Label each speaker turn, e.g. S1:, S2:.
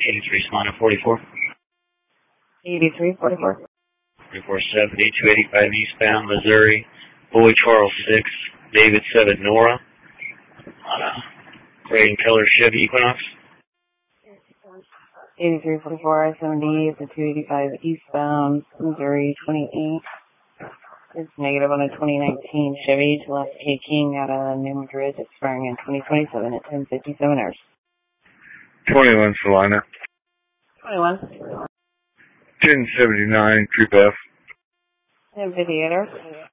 S1: 83 Solana 44.
S2: 8344.
S1: 3470, 285 eastbound, Missouri, Boy Charles 6, David 7, Nora, on a gray and color Chevy Equinox.
S2: 8344 I-70 at the 285 eastbound, Missouri 28. It's negative on a 2019 Chevy Celeste K King out of New Madrid, expiring in 2027 at 10:57 hours.
S3: 21 Solana.
S2: 21.
S3: 1079 Troop F.
S2: 10:58 hours.